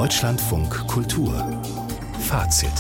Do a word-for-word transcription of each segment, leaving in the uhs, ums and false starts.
Deutschlandfunk Kultur Fazit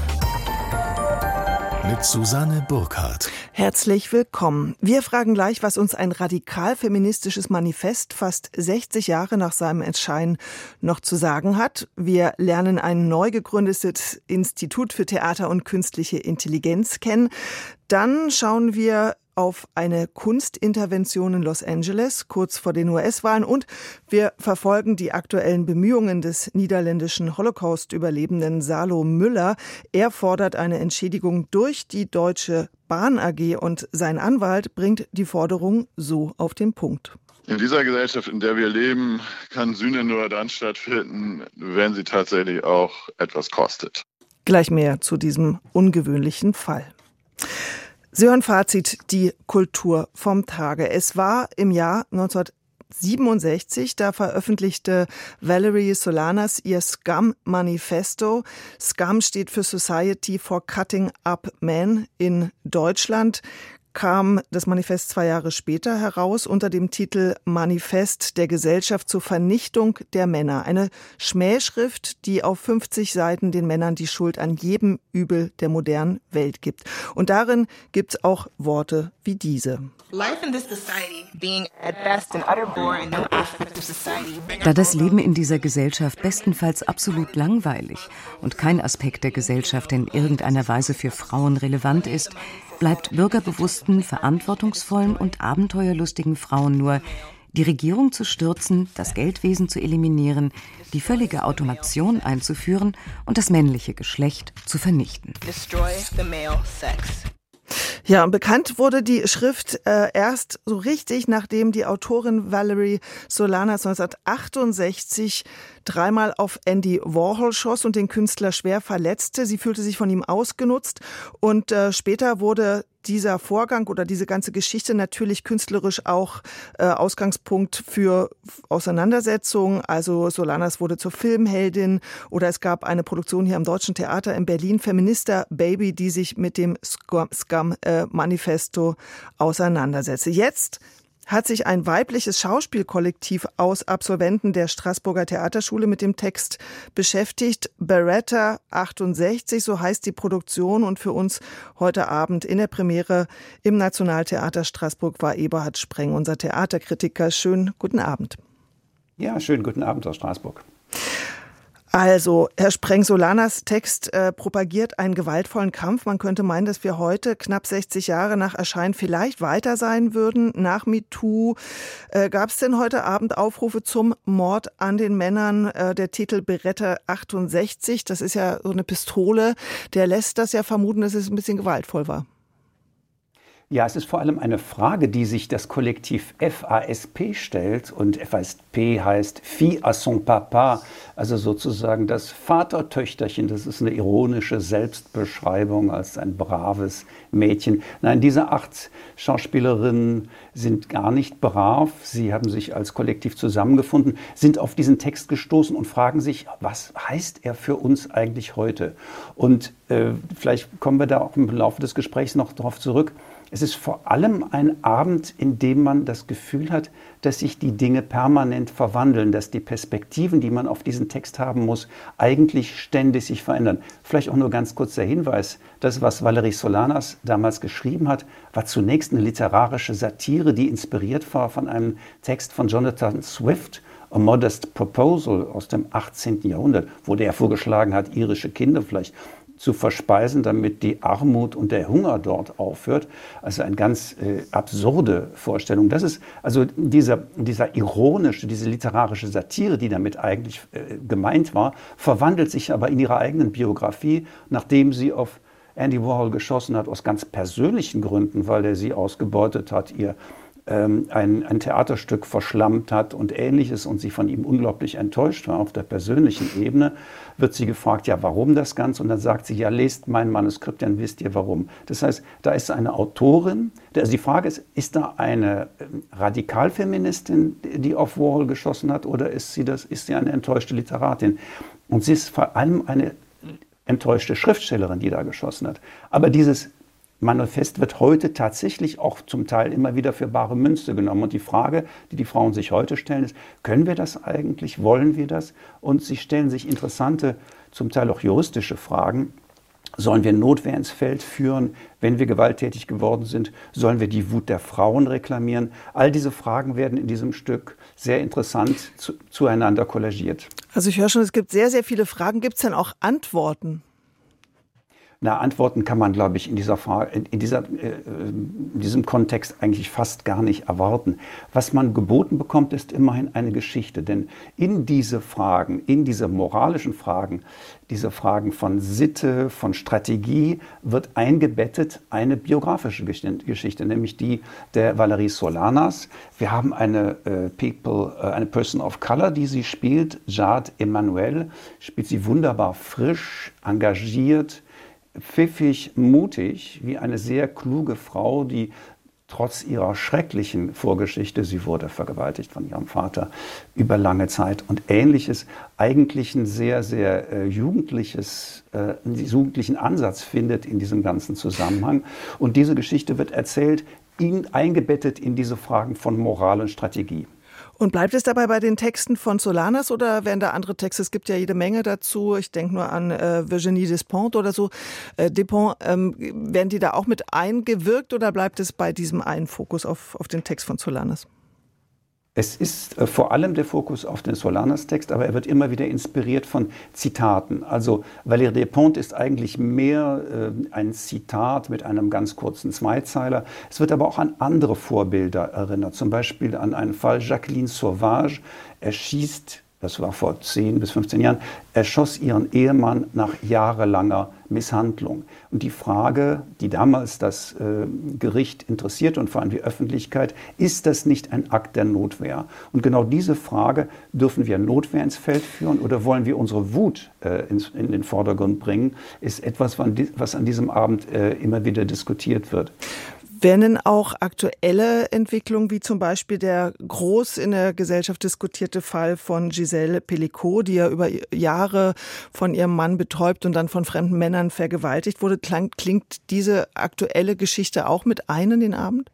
mit Susanne Burkhardt. Herzlich willkommen. Wir fragen gleich, was uns ein radikal-feministisches Manifest fast sechzig Jahre nach seinem Erscheinen noch zu sagen hat. Wir lernen ein neu gegründetes Institut für Theater und künstliche Intelligenz kennen. Dann schauen wir auf eine Kunstintervention in Los Angeles, kurz vor den U S-Wahlen. Und wir verfolgen die aktuellen Bemühungen des niederländischen Holocaust-Überlebenden Salo Müller. Er fordert eine Entschädigung durch die Deutsche Bahn A G und sein Anwalt bringt die Forderung so auf den Punkt. In dieser Gesellschaft, in der wir leben, kann Sühne nur dann stattfinden, wenn sie tatsächlich auch etwas kostet. Gleich mehr zu diesem ungewöhnlichen Fall. Sie hören Fazit, die Kultur vom Tage. Es war im Jahr neunzehnhundertsiebenundsechzig, da veröffentlichte Valerie Solanas ihr Scum-Manifesto. Scum steht für Society for Cutting Up Men. In Deutschland kam das Manifest zwei Jahre später heraus unter dem Titel Manifest der Gesellschaft zur Vernichtung der Männer. Eine Schmähschrift, die auf fünfzig Seiten den Männern die Schuld an jedem Übel der modernen Welt gibt. Und darin gibt es auch Worte wie diese. Da das Leben in dieser Gesellschaft bestenfalls absolut langweilig und kein Aspekt der Gesellschaft in irgendeiner Weise für Frauen relevant ist, bleibt bürgerbewussten, verantwortungsvollen und abenteuerlustigen Frauen nur, die Regierung zu stürzen, das Geldwesen zu eliminieren, die völlige Automation einzuführen und das männliche Geschlecht zu vernichten. Destroy the male sex. Ja, und bekannt wurde die Schrift äh, erst so richtig, nachdem die Autorin Valerie Solanas neunzehnhundertachtundsechzig dreimal auf Andy Warhol schoss und den Künstler schwer verletzte. Sie fühlte sich von ihm ausgenutzt und äh, später wurde dieser Vorgang oder diese ganze Geschichte natürlich künstlerisch auch äh, Ausgangspunkt für Auseinandersetzungen. Also Solanas wurde zur Filmheldin oder es gab eine Produktion hier am Deutschen Theater in Berlin, Feminista Baby, die sich mit dem Scum-Manifesto auseinandersetzte. Jetzt hat sich ein weibliches Schauspielkollektiv aus Absolventen der Straßburger Theaterschule mit dem Text beschäftigt. Beretta achtundsechzig, so heißt die Produktion. Und für uns heute Abend in der Premiere im Nationaltheater Straßburg war Eberhard Spreng, unser Theaterkritiker. Schönen guten Abend. Ja, schönen guten Abend aus Straßburg. Also, Herr Spreng, Solanas Text äh, propagiert einen gewaltvollen Kampf. Man könnte meinen, dass wir heute, knapp sechzig Jahre nach Erscheinen, vielleicht weiter sein würden. Nach MeToo äh, gab es denn heute Abend Aufrufe zum Mord an den Männern. Äh, der Titel Beretta achtundsechzig, das ist ja so eine Pistole, der lässt das ja vermuten, dass es ein bisschen gewaltvoll war. Ja, es ist vor allem eine Frage, die sich das Kollektiv F A S P stellt. Und F A S P heißt Fille à son Papa, also sozusagen das Vatertöchterchen. Das ist eine ironische Selbstbeschreibung als ein braves Mädchen. Nein, diese acht Schauspielerinnen sind gar nicht brav. Sie haben sich als Kollektiv zusammengefunden, sind auf diesen Text gestoßen und fragen sich, was heißt er für uns eigentlich heute? Und äh, vielleicht kommen wir da auch im Laufe des Gesprächs noch darauf zurück. Es ist vor allem ein Abend, in dem man das Gefühl hat, dass sich die Dinge permanent verwandeln, dass die Perspektiven, die man auf diesen Text haben muss, eigentlich ständig sich verändern. Vielleicht auch nur ganz kurz der Hinweis, das, was Valerie Solanas damals geschrieben hat, war zunächst eine literarische Satire, die inspiriert war von einem Text von Jonathan Swift, A Modest Proposal aus dem achtzehnten Jahrhundert, wo der vorgeschlagen hat, irische Kinder vielleicht zu verspeisen, damit die Armut und der Hunger dort aufhört. Also eine ganz äh, absurde Vorstellung. Das ist also dieser, dieser ironische, diese literarische Satire, die damit eigentlich äh, gemeint war, verwandelt sich aber in ihrer eigenen Biografie, nachdem sie auf Andy Warhol geschossen hat, aus ganz persönlichen Gründen, weil er sie ausgebeutet hat, ihr ähm, ein, ein Theaterstück verschlammt hat und Ähnliches und sie von ihm unglaublich enttäuscht war auf der persönlichen Ebene, wird sie gefragt, ja, warum das Ganze? Und dann sagt sie, ja, lest mein Manuskript, dann wisst ihr warum. Das heißt, da ist eine Autorin, also die Frage ist, ist da eine Radikalfeministin, die auf Warhol geschossen hat, oder ist sie das, ist sie eine enttäuschte Literatin? Und sie ist vor allem eine enttäuschte Schriftstellerin, die da geschossen hat. Aber dieses Manifest wird heute tatsächlich auch zum Teil immer wieder für bare Münze genommen. Und die Frage, die die Frauen sich heute stellen, ist, können wir das eigentlich? Wollen wir das? Und sie stellen sich interessante, zum Teil auch juristische Fragen. Sollen wir Notwehr ins Feld führen, wenn wir gewalttätig geworden sind? Sollen wir die Wut der Frauen reklamieren? All diese Fragen werden in diesem Stück sehr interessant zu, zueinander kollagiert. Also ich höre schon, es gibt sehr, sehr viele Fragen. Gibt es denn auch Antworten? Na, Antworten kann man, glaube ich, in, dieser Frage, in, dieser, äh, in diesem Kontext eigentlich fast gar nicht erwarten. Was man geboten bekommt, ist immerhin eine Geschichte. Denn in diese Fragen, in diese moralischen Fragen, diese Fragen von Sitte, von Strategie, wird eingebettet eine biografische Geschichte, nämlich die der Valerie Solanas. Wir haben eine, äh, People, äh, eine Person of Color, die sie spielt, Jade Emanuel, spielt sie wunderbar frisch, engagiert, pfiffig, mutig, wie eine sehr kluge Frau, die trotz ihrer schrecklichen Vorgeschichte, sie wurde vergewaltigt von ihrem Vater über lange Zeit und Ähnliches, eigentlich ein sehr, sehr äh, jugendliches, äh, einen jugendlichen Ansatz findet in diesem ganzen Zusammenhang. Und diese Geschichte wird erzählt, in, eingebettet in diese Fragen von Moral und Strategie. Und bleibt es dabei bei den Texten von Solanas oder werden da andere Texte? Es gibt ja jede Menge dazu. Ich denke nur an äh, Virginie Despentes oder so. Äh, Despentes, ähm, werden die da auch mit eingewirkt oder bleibt es bei diesem einen Fokus auf, auf den Text von Solanas? Es ist äh, vor allem der Fokus auf den Solanas-Text, aber er wird immer wieder inspiriert von Zitaten. Also Valérie Despentes ist eigentlich mehr äh, ein Zitat mit einem ganz kurzen Zweizeiler. Es wird aber auch an andere Vorbilder erinnert, zum Beispiel an einen Fall Jacqueline Sauvage. Er schießt, das war vor zehn bis fünfzehn Jahren, erschoss ihren Ehemann nach jahrelanger Misshandlung. Und die Frage, die damals das äh, Gericht interessiert und vor allem die Öffentlichkeit, ist das nicht ein Akt der Notwehr? Und genau diese Frage, dürfen wir Notwehr ins Feld führen oder wollen wir unsere Wut äh, ins, in den Vordergrund bringen, ist etwas, was an diesem Abend äh, immer wieder diskutiert wird. Werden auch aktuelle Entwicklungen, wie zum Beispiel der groß in der Gesellschaft diskutierte Fall von Gisèle Pelicot, die ja über Jahre von ihrem Mann betäubt und dann von fremden Männern vergewaltigt wurde, klingt, klingt diese aktuelle Geschichte auch mit ein in den Abend?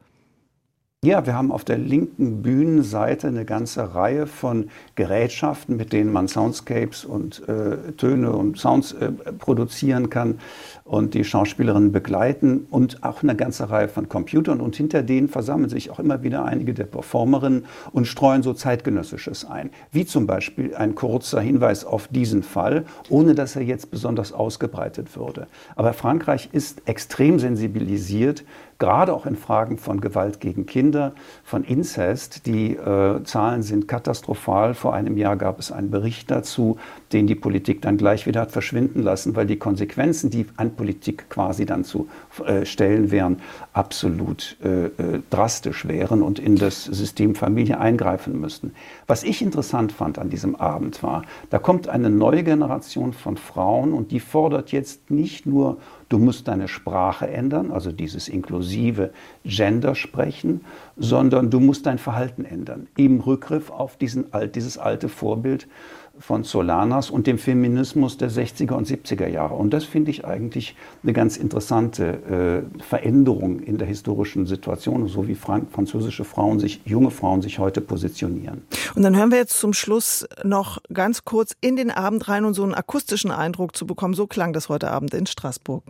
Ja, wir haben auf der linken Bühnenseite eine ganze Reihe von Gerätschaften, mit denen man Soundscapes und äh, Töne und Sounds äh, produzieren kann und die Schauspielerinnen begleiten und auch eine ganze Reihe von Computern. Und hinter denen versammeln sich auch immer wieder einige der Performerinnen und streuen so Zeitgenössisches ein. Wie zum Beispiel ein kurzer Hinweis auf diesen Fall, ohne dass er jetzt besonders ausgebreitet würde. Aber Frankreich ist extrem sensibilisiert, gerade auch in Fragen von Gewalt gegen Kinder, von Inzest. Die äh, Zahlen sind katastrophal. Vor einem Jahr gab es einen Bericht dazu, den die Politik dann gleich wieder hat verschwinden lassen, weil die Konsequenzen, die an Politik quasi dann zu äh, stellen wären, absolut äh, äh, drastisch wären und in das System Familie eingreifen müssten. Was ich interessant fand an diesem Abend war, da kommt eine neue Generation von Frauen und die fordert jetzt nicht nur, du musst deine Sprache ändern, also dieses inklusive Gender sprechen, sondern du musst dein Verhalten ändern. Im Rückgriff auf diesen, dieses alte Vorbild von Solanas und dem Feminismus der sechziger und siebziger Jahre. Und das finde ich eigentlich eine ganz interessante äh, Veränderung in der historischen Situation, so wie frank- französische Frauen sich, junge Frauen sich heute positionieren. Und dann hören wir jetzt zum Schluss noch ganz kurz in den Abend rein, um so einen akustischen Eindruck zu bekommen. So klang das heute Abend in Straßburg.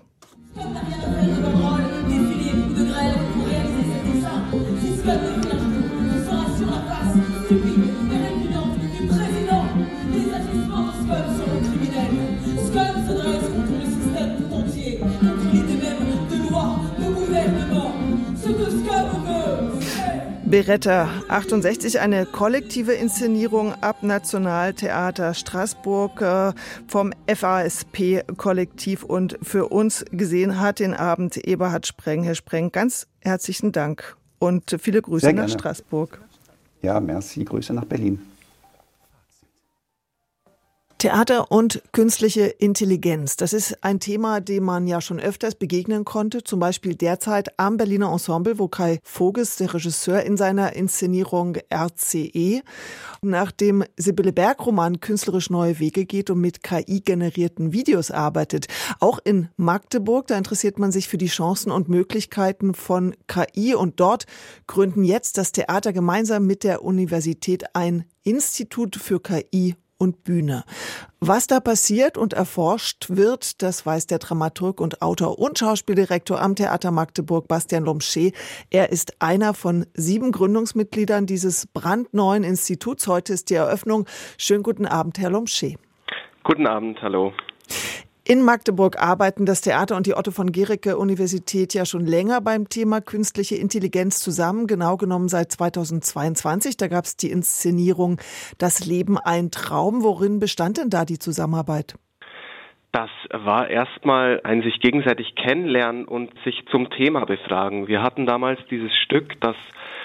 Beretta achtundsechzig, eine kollektive Inszenierung ab Nationaltheater Straßburg äh, vom F A S P-Kollektiv und für uns gesehen hat den Abend Eberhard Spreng. Herr Spreng, ganz herzlichen Dank und viele Grüße nach Straßburg. Ja, merci, Grüße nach Berlin. Theater und künstliche Intelligenz, das ist ein Thema, dem man ja schon öfters begegnen konnte, zum Beispiel derzeit am Berliner Ensemble, wo Kai Voges, der Regisseur, in seiner Inszenierung R C E nach dem Sibylle Berg-Roman künstlerisch neue Wege geht und mit K I-generierten Videos arbeitet. Auch in Magdeburg, da interessiert man sich für die Chancen und Möglichkeiten von K I und dort gründen jetzt das Theater gemeinsam mit der Universität ein Institut für K I und Bühne. Was da passiert und erforscht wird, das weiß der Dramaturg und Autor und Schauspieldirektor am Theater Magdeburg, Bastian Lomsche. Er ist einer von sieben Gründungsmitgliedern dieses brandneuen Instituts. Heute ist die Eröffnung. Schönen guten Abend, Herr Lomsche. Guten Abend, hallo. In Magdeburg arbeiten das Theater und die Otto von Guericke Universität ja schon länger beim Thema künstliche Intelligenz zusammen, genau genommen seit zweitausendzweiundzwanzig. Da gab es die Inszenierung Das Leben ein Traum. Worin bestand denn da die Zusammenarbeit? Das war erstmal ein sich gegenseitig kennenlernen und sich zum Thema befragen. Wir hatten damals dieses Stück, das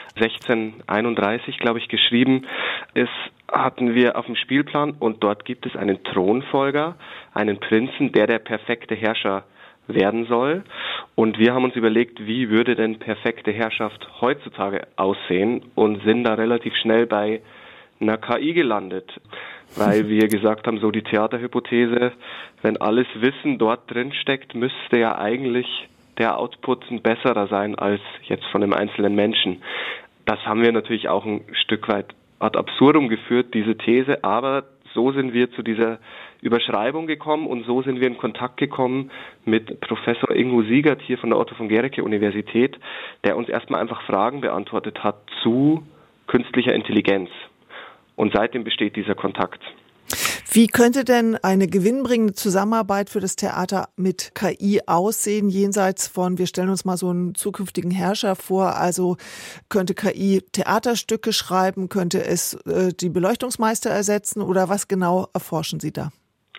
sechzehnhunderteinunddreißig, glaube ich, geschrieben ist, hatten wir auf dem Spielplan und dort gibt es einen Thronfolger, einen Prinzen, der der perfekte Herrscher werden soll. Und wir haben uns überlegt, wie würde denn perfekte Herrschaft heutzutage aussehen und sind da relativ schnell bei einer K I gelandet, weil wir gesagt haben, so die Theaterhypothese, wenn alles Wissen dort drin steckt, müsste ja eigentlich der Output ein besserer sein als jetzt von einem einzelnen Menschen. Das haben wir natürlich auch ein Stück weit ad absurdum geführt, diese These, aber so sind wir zu dieser Überschreibung gekommen und so sind wir in Kontakt gekommen mit Professor Ingo Siegert hier von der Otto von Guericke Universität, der uns erstmal einfach Fragen beantwortet hat zu künstlicher Intelligenz. Und seitdem besteht dieser Kontakt. Wie könnte denn eine gewinnbringende Zusammenarbeit für das Theater mit K I aussehen, jenseits von, wir stellen uns mal so einen zukünftigen Herrscher vor, also könnte K I Theaterstücke schreiben, könnte es äh, die Beleuchtungsmeister ersetzen oder was genau erforschen Sie da?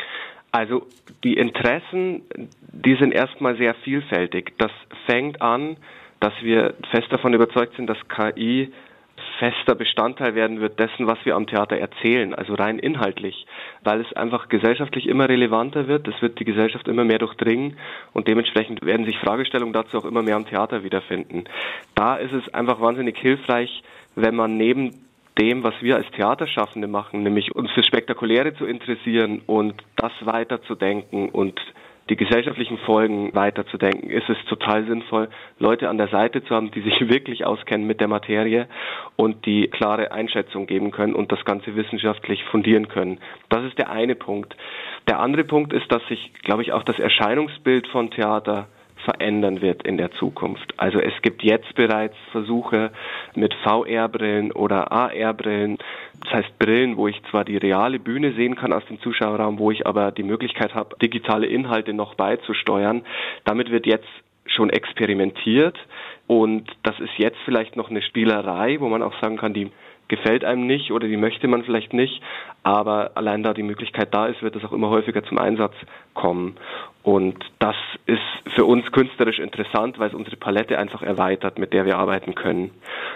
Also die Interessen, die sind erstmal sehr vielfältig. Das fängt an, dass wir fest davon überzeugt sind, dass K I fester Bestandteil werden wird dessen, was wir am Theater erzählen, also rein inhaltlich, weil es einfach gesellschaftlich immer relevanter wird, es wird die Gesellschaft immer mehr durchdringen und dementsprechend werden sich Fragestellungen dazu auch immer mehr am Theater wiederfinden. Da ist es einfach wahnsinnig hilfreich, wenn man neben dem, was wir als Theaterschaffende machen, nämlich uns für Spektakuläre zu interessieren und das weiterzudenken und die gesellschaftlichen Folgen weiterzudenken, ist es total sinnvoll, Leute an der Seite zu haben, die sich wirklich auskennen mit der Materie und die klare Einschätzung geben können und das Ganze wissenschaftlich fundieren können. Das ist der eine Punkt. Der andere Punkt ist, dass sich, glaube ich, auch das Erscheinungsbild von Theater verändern wird in der Zukunft. Also es gibt jetzt bereits Versuche mit V R-Brillen oder A R-Brillen. Das heißt Brillen, wo ich zwar die reale Bühne sehen kann aus dem Zuschauerraum, wo ich aber die Möglichkeit habe, digitale Inhalte noch beizusteuern. Damit wird jetzt schon experimentiert und das ist jetzt vielleicht noch eine Spielerei, wo man auch sagen kann, die gefällt einem nicht oder die möchte man vielleicht nicht, aber allein da die Möglichkeit da ist, wird das auch immer häufiger zum Einsatz kommen. Und das ist für uns künstlerisch interessant, weil es unsere Palette einfach erweitert, mit der wir arbeiten können.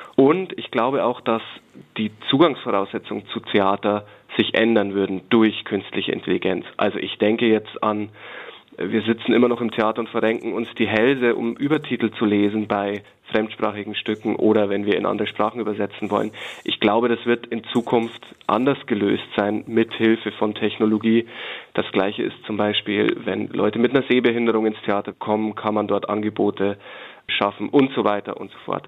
Und ich glaube auch, dass die Zugangsvoraussetzungen zu Theater sich ändern würden durch künstliche Intelligenz. Also ich denke jetzt an, wir sitzen immer noch im Theater und verrenken uns die Hälse, um Übertitel zu lesen bei fremdsprachigen Stücken oder wenn wir in andere Sprachen übersetzen wollen. Ich glaube, das wird in Zukunft anders gelöst sein mit Hilfe von Technologie. Das Gleiche ist zum Beispiel, wenn Leute mit einer Sehbehinderung ins Theater kommen, kann man dort Angebote schaffen und so weiter und so fort.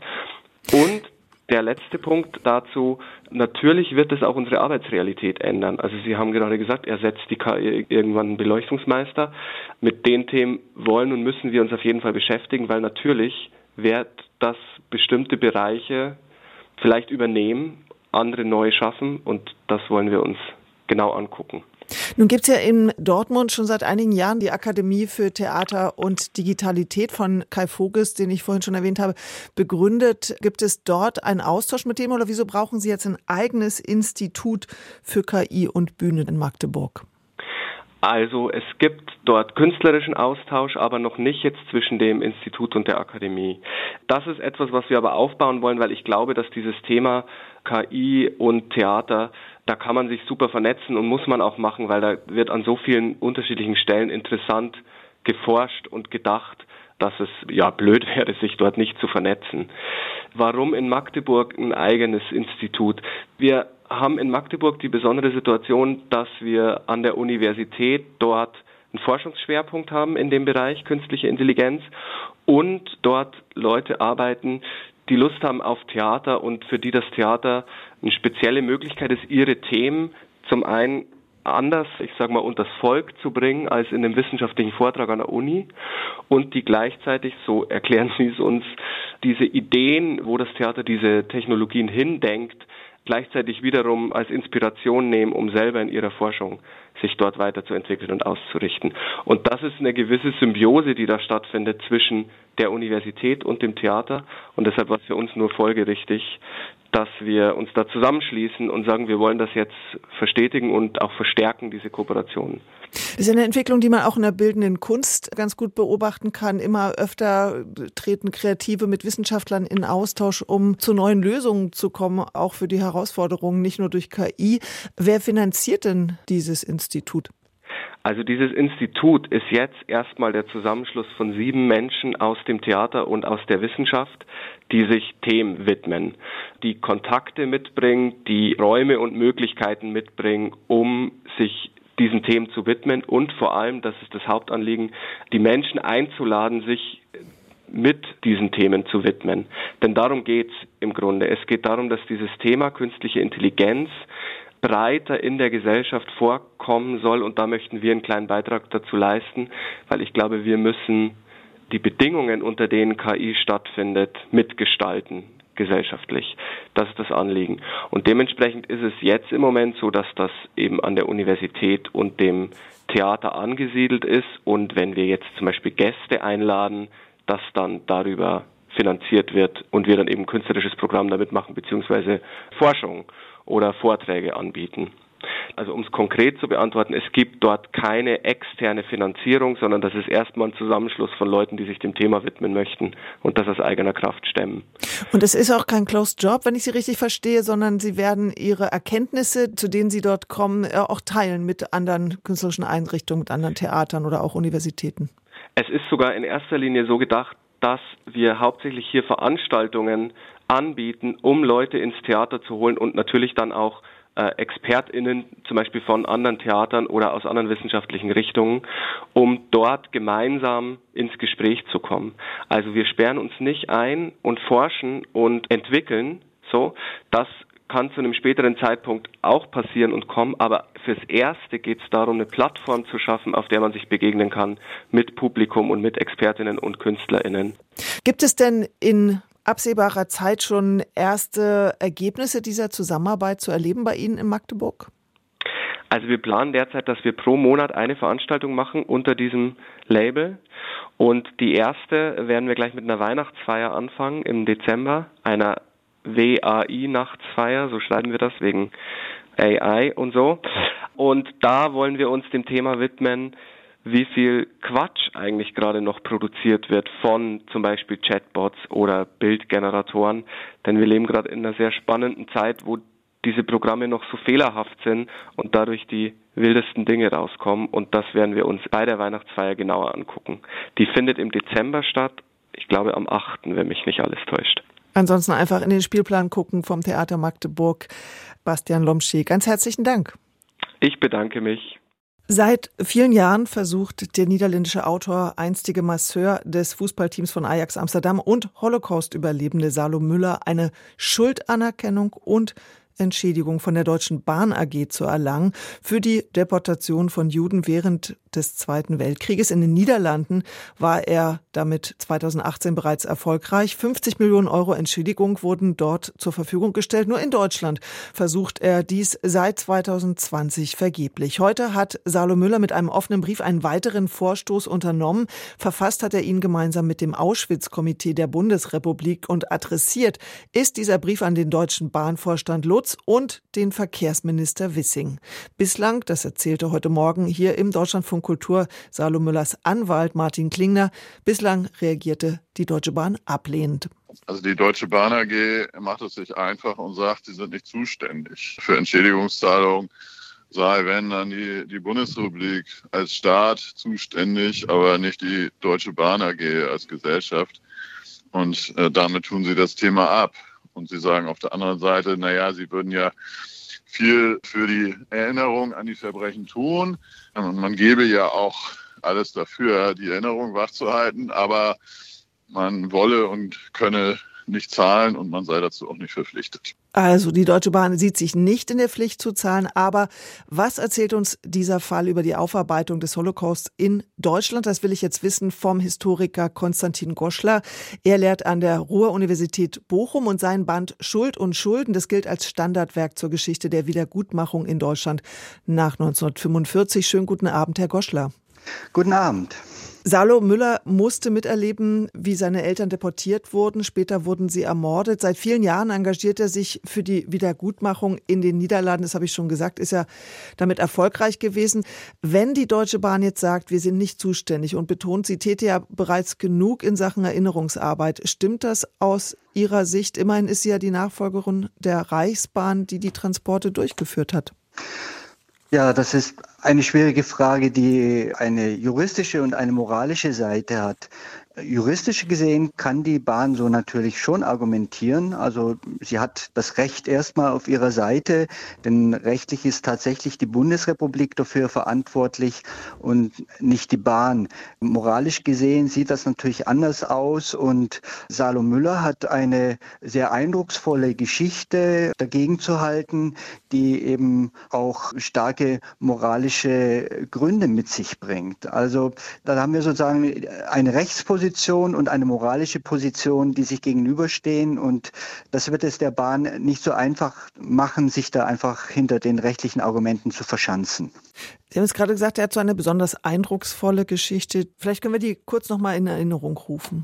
Und der letzte Punkt dazu, natürlich wird es auch unsere Arbeitsrealität ändern. Also Sie haben gerade gesagt, ersetzt die K I irgendwann einen Beleuchtungsmeister. Mit den Themen wollen und müssen wir uns auf jeden Fall beschäftigen, weil natürlich wird das bestimmte Bereiche vielleicht übernehmen, andere neu schaffen und das wollen wir uns genau angucken. Nun gibt es ja in Dortmund schon seit einigen Jahren die Akademie für Theater und Digitalität von Kai Voges, den ich vorhin schon erwähnt habe, begründet. Gibt es dort einen Austausch mit dem oder wieso brauchen Sie jetzt ein eigenes Institut für K I und Bühne in Magdeburg? Also es gibt dort künstlerischen Austausch, aber noch nicht jetzt zwischen dem Institut und der Akademie. Das ist etwas, was wir aber aufbauen wollen, weil ich glaube, dass dieses Thema K I und Theater, Da kann man sich super vernetzen und muss man auch machen, weil da wird an so vielen unterschiedlichen Stellen interessant geforscht und gedacht, dass es ja blöd wäre, sich dort nicht zu vernetzen. Warum in Magdeburg ein eigenes Institut? Wir haben in Magdeburg die besondere Situation, dass wir an der Universität dort einen Forschungsschwerpunkt haben in dem Bereich künstliche Intelligenz und dort Leute arbeiten, die Lust haben auf Theater und für die das Theater eine spezielle Möglichkeit ist, ihre Themen zum einen anders, ich sage mal, unters Volk zu bringen als in einem wissenschaftlichen Vortrag an der Uni und die gleichzeitig, so erklären sie es uns, diese Ideen, wo das Theater diese Technologien hindenkt, gleichzeitig wiederum als Inspiration nehmen, um selber in ihrer Forschung sich dort weiterzuentwickeln und auszurichten. Und das ist eine gewisse Symbiose, die da stattfindet zwischen der Universität und dem Theater. Und deshalb war es für uns nur folgerichtig, dass wir uns da zusammenschließen und sagen, wir wollen das jetzt verstetigen und auch verstärken, diese Kooperationen. Das ist eine Entwicklung, die man auch in der bildenden Kunst ganz gut beobachten kann. Immer öfter treten Kreative mit Wissenschaftlern in Austausch, um zu neuen Lösungen zu kommen, auch für die Herausforderungen, nicht nur durch K I. Wer finanziert denn dieses Institut? Also dieses Institut ist jetzt erstmal der Zusammenschluss von sieben Menschen aus dem Theater und aus der Wissenschaft, die sich Themen widmen, die Kontakte mitbringen, die Räume und Möglichkeiten mitbringen, um sich diesen Themen zu widmen und vor allem, das ist das Hauptanliegen, die Menschen einzuladen, sich mit diesen Themen zu widmen. Denn darum geht's im Grunde. Es geht darum, dass dieses Thema künstliche Intelligenz breiter in der Gesellschaft vorkommen soll und da möchten wir einen kleinen Beitrag dazu leisten, weil ich glaube, wir müssen die Bedingungen, unter denen K I stattfindet, mitgestalten, gesellschaftlich. Das ist das Anliegen. Und dementsprechend ist es jetzt im Moment so, dass das eben an der Universität und dem Theater angesiedelt ist und wenn wir jetzt zum Beispiel Gäste einladen, das dann darüber finanziert wird und wir dann eben künstlerisches Programm damit machen, beziehungsweise Forschung oder Vorträge anbieten. Also um es konkret zu beantworten, es gibt dort keine externe Finanzierung, sondern das ist erstmal ein Zusammenschluss von Leuten, die sich dem Thema widmen möchten und das aus eigener Kraft stemmen. Und es ist auch kein Closed Job, wenn ich Sie richtig verstehe, sondern Sie werden Ihre Erkenntnisse, zu denen Sie dort kommen, auch teilen mit anderen künstlerischen Einrichtungen, mit anderen Theatern oder auch Universitäten. Es ist sogar in erster Linie so gedacht, dass wir hauptsächlich hier Veranstaltungen anbieten, um Leute ins Theater zu holen und natürlich dann auch äh, ExpertInnen, zum Beispiel von anderen Theatern oder aus anderen wissenschaftlichen Richtungen, um dort gemeinsam ins Gespräch zu kommen. Also wir sperren uns nicht ein und forschen und entwickeln, so, das kann zu einem späteren Zeitpunkt auch passieren und kommen, aber fürs Erste geht es darum, eine Plattform zu schaffen, auf der man sich begegnen kann mit Publikum und mit ExpertInnen und KünstlerInnen. Gibt es denn in absehbarer Zeit schon erste Ergebnisse dieser Zusammenarbeit zu erleben bei Ihnen in Magdeburg? Also wir planen derzeit, dass wir pro Monat eine Veranstaltung machen unter diesem Label und die erste werden wir gleich mit einer Weihnachtsfeier anfangen im Dezember, einer W A I-Nachtsfeier, so schreiben wir das, wegen A I und so. Und da wollen wir uns dem Thema widmen, wie viel Quatsch eigentlich gerade noch produziert wird von zum Beispiel Chatbots oder Bildgeneratoren. Denn wir leben gerade in einer sehr spannenden Zeit, wo diese Programme noch so fehlerhaft sind und dadurch die wildesten Dinge rauskommen. Und das werden wir uns bei der Weihnachtsfeier genauer angucken. Die findet im Dezember statt, ich glaube am achten, wenn mich nicht alles täuscht. Ansonsten einfach in den Spielplan gucken vom Theater Magdeburg. Bastian Lomschi, ganz herzlichen Dank. Ich bedanke mich. Seit vielen Jahren versucht der niederländische Autor, einstige Masseur des Fußballteams von Ajax Amsterdam und Holocaust-Überlebende Salo Müller eine Schuldanerkennung und Entschädigung von der Deutschen Bahn A G zu erlangen für die Deportation von Juden während des Zweiten Weltkrieges. In den Niederlanden war er damit zweitausendachtzehn bereits erfolgreich. fünfzig Millionen Euro Entschädigung wurden dort zur Verfügung gestellt. Nur in Deutschland versucht er dies seit zweitausendzwanzig vergeblich. Heute hat Salo Müller mit einem offenen Brief einen weiteren Vorstoß unternommen. Verfasst hat er ihn gemeinsam mit dem Auschwitz-Komitee der Bundesrepublik und adressiert ist dieser Brief an den Deutschen Bahnvorstand Lutz und den Verkehrsminister Wissing. Bislang, das erzählte heute Morgen hier im Deutschlandfunk Stiftung Kultur Salo Müllers Anwalt Martin Klingner. Bislang reagierte die Deutsche Bahn ablehnend. Also die Deutsche Bahn A G macht es sich einfach und sagt, sie sind nicht zuständig für Entschädigungszahlungen. Sei wenn dann die, die Bundesrepublik als Staat zuständig, aber nicht die Deutsche Bahn A G als Gesellschaft. Und äh, damit tun sie das Thema ab. Und sie sagen auf der anderen Seite, naja, sie würden ja viel für die Erinnerung an die Verbrechen tun. Und man gebe ja auch alles dafür, die Erinnerung wachzuhalten, aber man wolle und könne nicht zahlen und man sei dazu auch nicht verpflichtet. Also die Deutsche Bahn sieht sich nicht in der Pflicht zu zahlen, aber was erzählt uns dieser Fall über die Aufarbeitung des Holocaust in Deutschland? Das will ich jetzt wissen vom Historiker Konstantin Goschler. Er lehrt an der Ruhr-Universität Bochum und sein Band Schuld und Schulden, das gilt als Standardwerk zur Geschichte der Wiedergutmachung in Deutschland nach neunzehnhundertfünfundvierzig. Schönen guten Abend, Herr Goschler. Guten Abend. Salo Müller musste miterleben, wie seine Eltern deportiert wurden. Später wurden sie ermordet. Seit vielen Jahren engagiert er sich für die Wiedergutmachung in den Niederlanden. Das habe ich schon gesagt, ist ja damit erfolgreich gewesen. Wenn die Deutsche Bahn jetzt sagt, wir sind nicht zuständig und betont, sie täte ja bereits genug in Sachen Erinnerungsarbeit, stimmt das aus Ihrer Sicht? Immerhin ist sie ja die Nachfolgerin der Reichsbahn, die die Transporte durchgeführt hat. Ja, das ist eine schwierige Frage, die eine juristische und eine moralische Seite hat. Juristisch gesehen kann die Bahn so natürlich schon argumentieren. Also sie hat das Recht erstmal auf ihrer Seite, denn rechtlich ist tatsächlich die Bundesrepublik dafür verantwortlich und nicht die Bahn. Moralisch gesehen sieht das natürlich anders aus und Salo Müller hat eine sehr eindrucksvolle Geschichte dagegen zu halten, die eben auch starke moralische Gründe mit sich bringt. Also da haben wir sozusagen eine Rechtsposition und eine moralische Position, die sich gegenüberstehen. Und das wird es der Bahn nicht so einfach machen, sich da einfach hinter den rechtlichen Argumenten zu verschanzen. Sie haben es gerade gesagt, er hat so eine besonders eindrucksvolle Geschichte. Vielleicht können wir die kurz noch mal in Erinnerung rufen.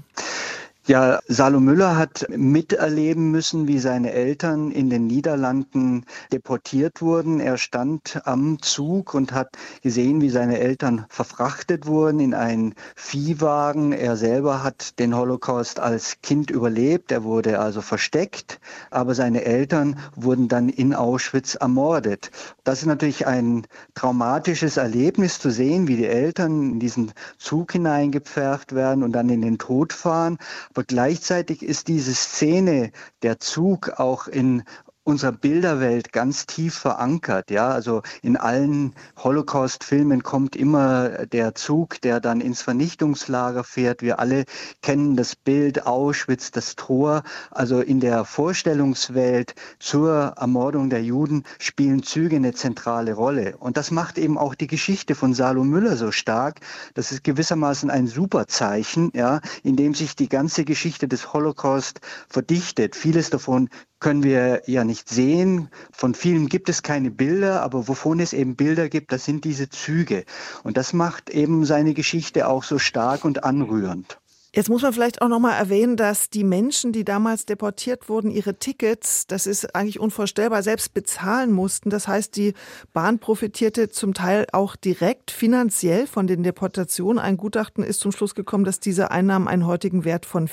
Ja, Salo Müller hat miterleben müssen, wie seine Eltern in den Niederlanden deportiert wurden. Er stand am Zug und hat gesehen, wie seine Eltern verfrachtet wurden in einen Viehwagen. Er selber hat den Holocaust als Kind überlebt. Er wurde also versteckt, aber seine Eltern wurden dann in Auschwitz ermordet. Das ist natürlich ein traumatisches Erlebnis zu sehen, wie die Eltern in diesen Zug hineingepfercht werden und dann in den Tod fahren. Aber gleichzeitig ist diese Szene, der Zug, auch in unserer Bilderwelt ganz tief verankert. Ja, also in allen Holocaust-Filmen kommt immer der Zug, der dann ins Vernichtungslager fährt. Wir alle kennen das Bild Auschwitz, das Tor. Also in der Vorstellungswelt zur Ermordung der Juden spielen Züge eine zentrale Rolle. Und das macht eben auch die Geschichte von Salo Müller so stark. Das ist gewissermaßen ein Superzeichen, ja, in dem sich die ganze Geschichte des Holocaust verdichtet. Vieles davon können wir ja nicht sehen. Von vielen gibt es keine Bilder, aber wovon es eben Bilder gibt, das sind diese Züge. Und das macht eben seine Geschichte auch so stark und anrührend. Jetzt muss man vielleicht auch noch mal erwähnen, dass die Menschen, die damals deportiert wurden, ihre Tickets, das ist eigentlich unvorstellbar, selbst bezahlen mussten. Das heißt, die Bahn profitierte zum Teil auch direkt finanziell von den Deportationen. Ein Gutachten ist zum Schluss gekommen, dass diese Einnahmen einen heutigen Wert von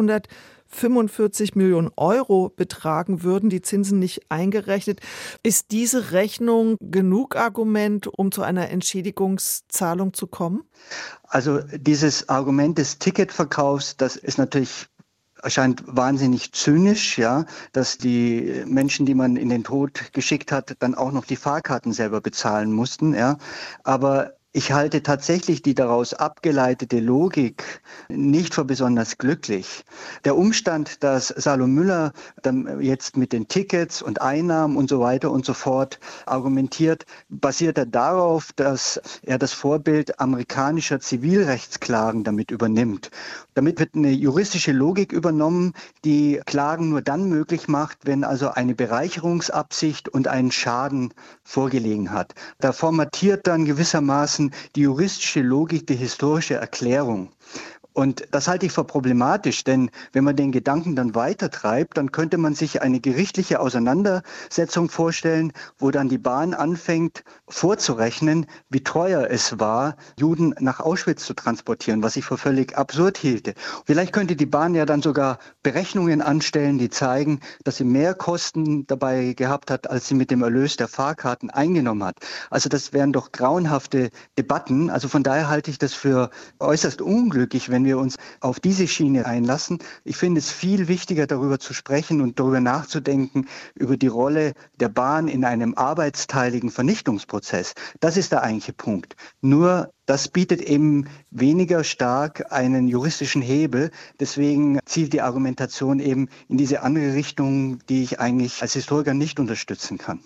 vierhundertfünfundvierzig Millionen Euro betragen würden, die Zinsen nicht eingerechnet. Ist diese Rechnung genug Argument, um zu einer Entschädigungszahlung zu kommen? Also dieses Argument des Ticketverkaufs, das ist natürlich erscheint wahnsinnig zynisch, ja, dass die Menschen, die man in den Tod geschickt hat, dann auch noch die Fahrkarten selber bezahlen mussten, ja. Aber ich halte tatsächlich die daraus abgeleitete Logik nicht für besonders glücklich. Der Umstand, dass Salo Müller dann jetzt mit den Tickets und Einnahmen und so weiter und so fort argumentiert, basiert er darauf, dass er das Vorbild amerikanischer Zivilrechtsklagen damit übernimmt. Damit wird eine juristische Logik übernommen, die Klagen nur dann möglich macht, wenn also eine Bereicherungsabsicht und ein Schaden vorgelegen hat. Da formatiert dann gewissermaßen die juristische Logik die historische Erklärung. Und das halte ich für problematisch, denn wenn man den Gedanken dann weitertreibt, dann könnte man sich eine gerichtliche Auseinandersetzung vorstellen, wo dann die Bahn anfängt vorzurechnen, wie teuer es war, Juden nach Auschwitz zu transportieren, was ich für völlig absurd hielte. Vielleicht könnte die Bahn ja dann sogar Berechnungen anstellen, die zeigen, dass sie mehr Kosten dabei gehabt hat, als sie mit dem Erlös der Fahrkarten eingenommen hat. Also das wären doch grauenhafte Debatten. Also von daher halte ich das für äußerst unglücklich, wenn wir uns auf diese Schiene einlassen. Ich finde es viel wichtiger, darüber zu sprechen und darüber nachzudenken, über die Rolle der Bahn in einem arbeitsteiligen Vernichtungsprozess. Das ist der eigentliche Punkt. Nur das bietet eben weniger stark einen juristischen Hebel. Deswegen zielt die Argumentation eben in diese andere Richtung, die ich eigentlich als Historiker nicht unterstützen kann.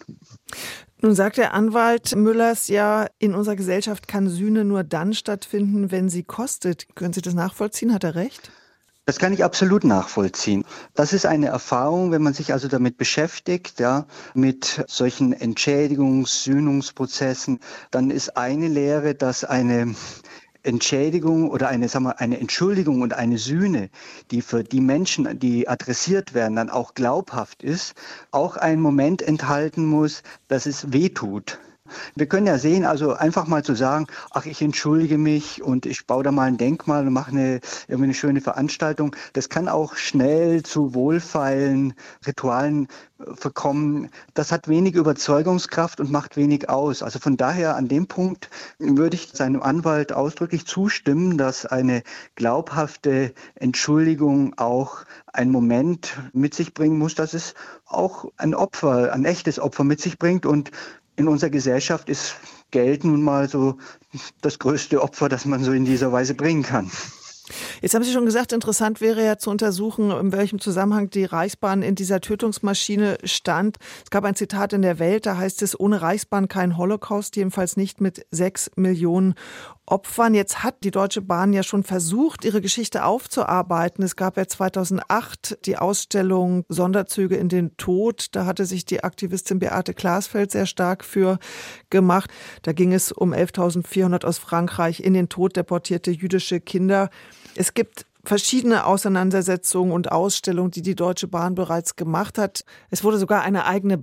Nun sagt der Anwalt Müllers ja, in unserer Gesellschaft kann Sühne nur dann stattfinden, wenn sie kostet. Können Sie das nachvollziehen? Hat er recht? Das kann ich absolut nachvollziehen. Das ist eine Erfahrung, wenn man sich also damit beschäftigt, ja, mit solchen Entschädigungs-, Sühnungsprozessen, dann ist eine Lehre, dass eine Entschädigung oder eine, sagen wir, eine Entschuldigung und eine Sühne, die für die Menschen, die adressiert werden, dann auch glaubhaft ist, auch einen Moment enthalten muss, dass es wehtut. Wir können ja sehen, also einfach mal zu sagen, ach, ich entschuldige mich und ich baue da mal ein Denkmal und mache eine, irgendwie eine schöne Veranstaltung, das kann auch schnell zu wohlfeilen Ritualen verkommen. Das hat wenig Überzeugungskraft und macht wenig aus. Also von daher an dem Punkt würde ich seinem Anwalt ausdrücklich zustimmen, dass eine glaubhafte Entschuldigung auch einen Moment mit sich bringen muss, dass es auch ein Opfer, ein echtes Opfer mit sich bringt. Und in unserer Gesellschaft ist Geld nun mal so das größte Opfer, das man so in dieser Weise bringen kann. Jetzt haben Sie schon gesagt, interessant wäre ja zu untersuchen, in welchem Zusammenhang die Reichsbahn in dieser Tötungsmaschine stand. Es gab ein Zitat in der Welt, da heißt es, ohne Reichsbahn kein Holocaust, jedenfalls nicht mit sechs Millionen Opfern. Jetzt hat die Deutsche Bahn ja schon versucht, ihre Geschichte aufzuarbeiten. Es gab ja zweitausendacht die Ausstellung Sonderzüge in den Tod. Da hatte sich die Aktivistin Beate Glasfeld sehr stark für gemacht. Da ging es um elftausendvierhundert aus Frankreich in den Tod deportierte jüdische Kinder. Es gibt verschiedene Auseinandersetzungen und Ausstellungen, die die Deutsche Bahn bereits gemacht hat. Es wurde sogar eine eigene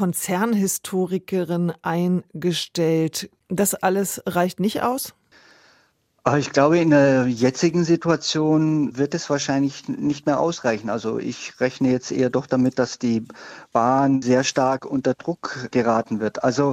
Bahn-Konzernhistorikerin eingestellt. Das alles reicht nicht aus? Ich glaube, in der jetzigen Situation wird es wahrscheinlich nicht mehr ausreichen. Also ich rechne jetzt eher doch damit, dass die Bahn sehr stark unter Druck geraten wird. Also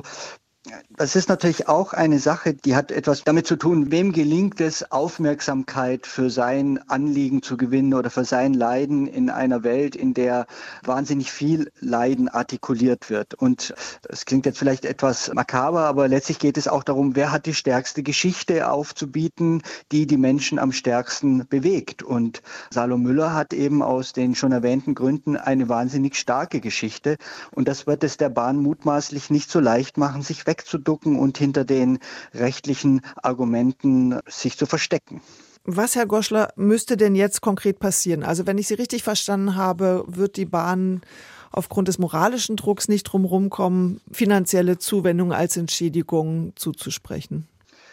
das ist natürlich auch eine Sache, die hat etwas damit zu tun, wem gelingt es, Aufmerksamkeit für sein Anliegen zu gewinnen oder für sein Leiden in einer Welt, in der wahnsinnig viel Leiden artikuliert wird. Und das klingt jetzt vielleicht etwas makaber, aber letztlich geht es auch darum, wer hat die stärkste Geschichte aufzubieten, die die Menschen am stärksten bewegt. Und Salo Müller hat eben aus den schon erwähnten Gründen eine wahnsinnig starke Geschichte. Und das wird es der Bahn mutmaßlich nicht so leicht machen, sich wegzuducken und hinter den rechtlichen Argumenten sich zu verstecken. Was, Herr Goschler, müsste denn jetzt konkret passieren? Also wenn ich Sie richtig verstanden habe, wird die Bahn aufgrund des moralischen Drucks nicht drum rumkommen, finanzielle Zuwendung als Entschädigung zuzusprechen.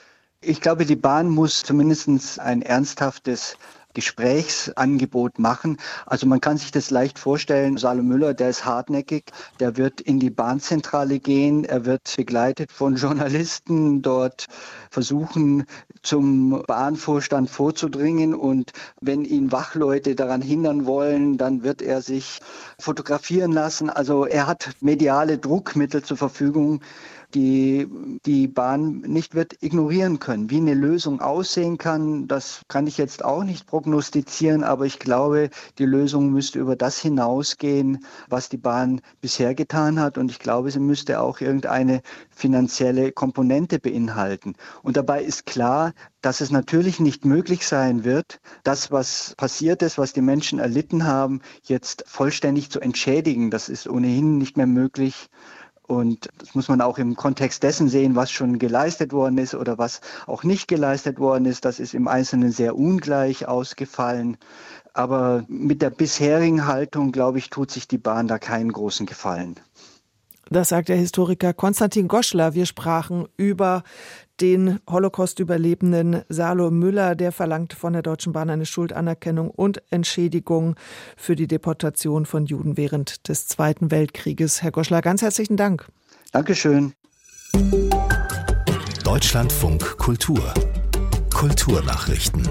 Ich glaube, die Bahn muss zumindest ein ernsthaftes Gesprächsangebot machen. Also man kann sich das leicht vorstellen. Salo Müller, der ist hartnäckig, der wird in die Bahnzentrale gehen, er wird begleitet von Journalisten dort versuchen, zum Bahnvorstand vorzudringen, und wenn ihn Wachleute daran hindern wollen, dann wird er sich fotografieren lassen. Also er hat mediale Druckmittel zur Verfügung, die die Bahn nicht wird ignorieren können. Wie eine Lösung aussehen kann, das kann ich jetzt auch nicht prognostizieren, aber ich glaube, die Lösung müsste über das hinausgehen, was die Bahn bisher getan hat, und ich glaube, sie müsste auch irgendeine finanzielle Komponente beinhalten. Und dabei ist klar, dass es natürlich nicht möglich sein wird, das, was passiert ist, was die Menschen erlitten haben, jetzt vollständig zu entschädigen. Das ist ohnehin nicht mehr möglich. Und das muss man auch im Kontext dessen sehen, was schon geleistet worden ist oder was auch nicht geleistet worden ist. Das ist im Einzelnen sehr ungleich ausgefallen. Aber mit der bisherigen Haltung, glaube ich, tut sich die Bahn da keinen großen Gefallen. Das sagt der Historiker Konstantin Goschler. Wir sprachen über den Holocaust-Überlebenden Salo Müller, der verlangt von der Deutschen Bahn eine Schuldanerkennung und Entschädigung für die Deportation von Juden während des Zweiten Weltkrieges. Herr Goschler, ganz herzlichen Dank. Dankeschön. Deutschlandfunk Kultur. Kulturnachrichten.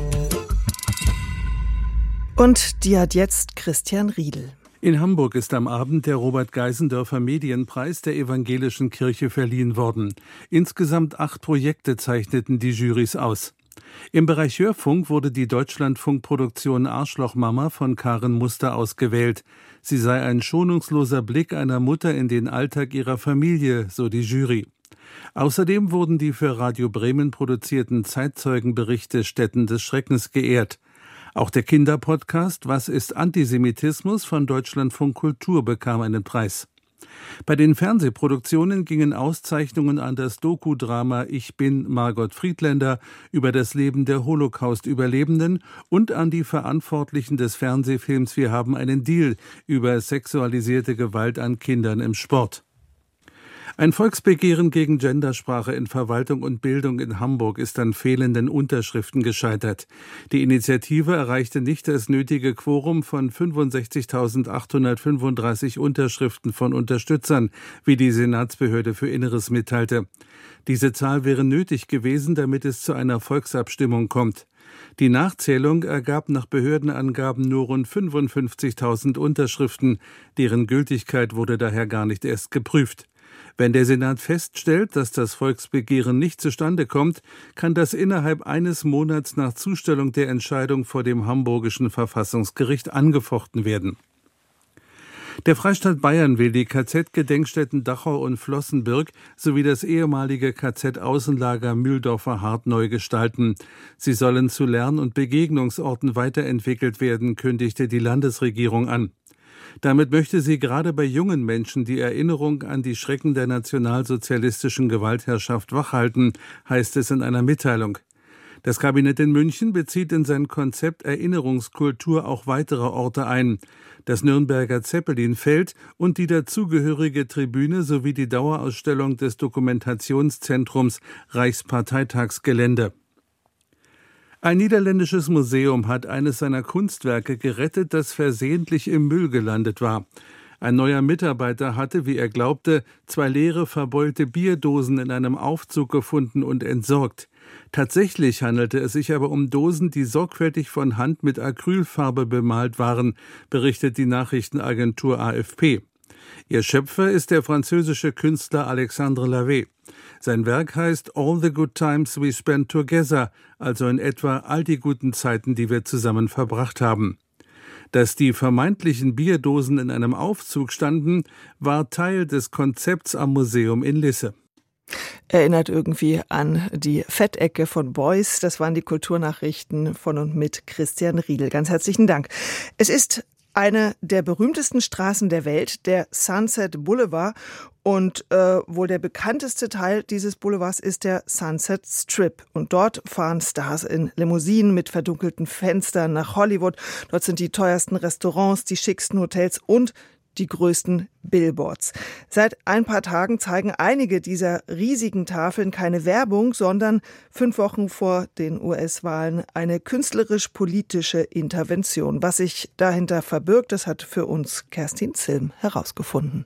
Und die hat jetzt Christian Riedel. In Hamburg ist am Abend der Robert-Geisendörfer Medienpreis der Evangelischen Kirche verliehen worden. Insgesamt acht Projekte zeichneten die Jurys aus. Im Bereich Hörfunk wurde die Deutschlandfunk-Produktion Arschlochmama von Karen Muster ausgewählt. Sie sei ein schonungsloser Blick einer Mutter in den Alltag ihrer Familie, so die Jury. Außerdem wurden die für Radio Bremen produzierten Zeitzeugenberichte Stätten des Schreckens geehrt. Auch der Kinderpodcast Was ist Antisemitismus von Deutschlandfunk Kultur bekam einen Preis. Bei den Fernsehproduktionen gingen Auszeichnungen an das Doku-Drama Ich bin Margot Friedländer über das Leben der Holocaust-Überlebenden und an die Verantwortlichen des Fernsehfilms Wir haben einen Deal über sexualisierte Gewalt an Kindern im Sport. Ein Volksbegehren gegen Gendersprache in Verwaltung und Bildung in Hamburg ist an fehlenden Unterschriften gescheitert. Die Initiative erreichte nicht das nötige Quorum von fünfundsechzigtausendachthundertfünfunddreißig Unterschriften von Unterstützern, wie die Senatsbehörde für Inneres mitteilte. Diese Zahl wäre nötig gewesen, damit es zu einer Volksabstimmung kommt. Die Nachzählung ergab nach Behördenangaben nur rund fünfundfünfzigtausend Unterschriften. Deren Gültigkeit wurde daher gar nicht erst geprüft. Wenn der Senat feststellt, dass das Volksbegehren nicht zustande kommt, kann das innerhalb eines Monats nach Zustellung der Entscheidung vor dem Hamburgischen Verfassungsgericht angefochten werden. Der Freistaat Bayern will die K Z-Gedenkstätten Dachau und Flossenbürg sowie das ehemalige K Z-Außenlager Mühldorfer Hart neu gestalten. Sie sollen zu Lern- und Begegnungsorten weiterentwickelt werden, kündigte die Landesregierung an. Damit möchte sie gerade bei jungen Menschen die Erinnerung an die Schrecken der nationalsozialistischen Gewaltherrschaft wachhalten, heißt es in einer Mitteilung. Das Kabinett in München bezieht in sein Konzept Erinnerungskultur auch weitere Orte ein. Das Nürnberger Zeppelinfeld und die dazugehörige Tribüne sowie die Dauerausstellung des Dokumentationszentrums Reichsparteitagsgelände. Ein niederländisches Museum hat eines seiner Kunstwerke gerettet, das versehentlich im Müll gelandet war. Ein neuer Mitarbeiter hatte, wie er glaubte, zwei leere, verbeulte Bierdosen in einem Aufzug gefunden und entsorgt. Tatsächlich handelte es sich aber um Dosen, die sorgfältig von Hand mit Acrylfarbe bemalt waren, berichtet die Nachrichtenagentur A F P. Ihr Schöpfer ist der französische Künstler Alexandre Lavet. Sein Werk heißt All the Good Times We Spent Together, also in etwa all die guten Zeiten, die wir zusammen verbracht haben. Dass die vermeintlichen Bierdosen in einem Aufzug standen, war Teil des Konzepts am Museum in Lisse. Erinnert irgendwie an die Fettecke von Beuys. Das waren die Kulturnachrichten von und mit Christian Riedel. Ganz herzlichen Dank. Es ist eine der berühmtesten Straßen der Welt, der Sunset Boulevard. Und äh, wohl der bekannteste Teil dieses Boulevards ist der Sunset Strip. Und dort fahren Stars in Limousinen mit verdunkelten Fenstern nach Hollywood. Dort sind die teuersten Restaurants, die schicksten Hotels und die größten Billboards. Seit ein paar Tagen zeigen einige dieser riesigen Tafeln keine Werbung, sondern fünf Wochen vor den U S-Wahlen eine künstlerisch-politische Intervention. Was sich dahinter verbirgt, das hat für uns Kerstin Zilm herausgefunden.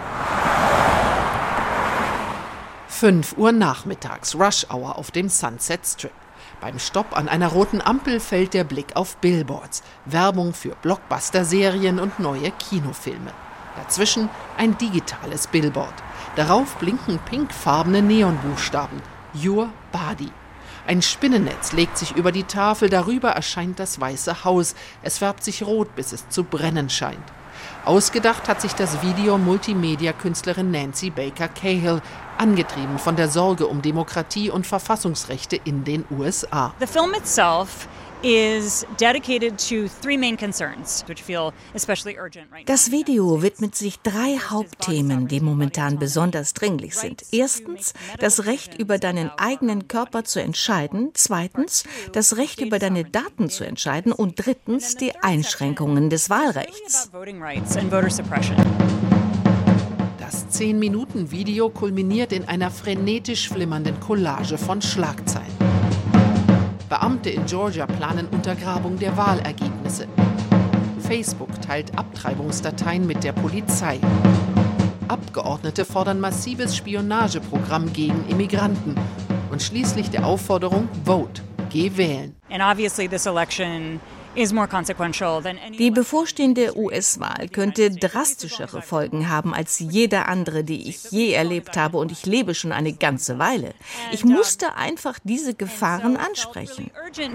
fünf Uhr nachmittags, Rush Hour auf dem Sunset Strip. Beim Stopp an einer roten Ampel fällt der Blick auf Billboards. Werbung für Blockbuster-Serien und neue Kinofilme. Dazwischen ein digitales Billboard. Darauf blinken pinkfarbene Neonbuchstaben. Your Body. Ein Spinnennetz legt sich über die Tafel, darüber erscheint das Weiße Haus. Es färbt sich rot, bis es zu brennen scheint. Ausgedacht hat sich das Video Multimedia-Künstlerin Nancy Baker Cahill, angetrieben von der Sorge um Demokratie und Verfassungsrechte in den U S A. The film itself is dedicated to three main concerns, which feel especially urgent right now. Das Video widmet sich drei Hauptthemen, die momentan besonders dringlich sind. Erstens, das Recht über deinen eigenen Körper zu entscheiden. Zweitens, das Recht über deine Daten zu entscheiden. Und drittens, die Einschränkungen des Wahlrechts. Das Zehn-Minuten-Video kulminiert in einer frenetisch flimmernden Collage von Schlagzeilen. Beamte in Georgia planen Untergrabung der Wahlergebnisse. Facebook teilt Abtreibungsdateien mit der Polizei. Abgeordnete fordern massives Spionageprogramm gegen Immigranten. Und schließlich der Aufforderung, Vote, geh wählen. And obviously this election is more consequential than any. Die bevorstehende U S-Wahl könnte drastischere Folgen haben als jede andere, die ich je erlebt habe, und ich lebe schon eine ganze Weile. Ich musste einfach diese Gefahren ansprechen.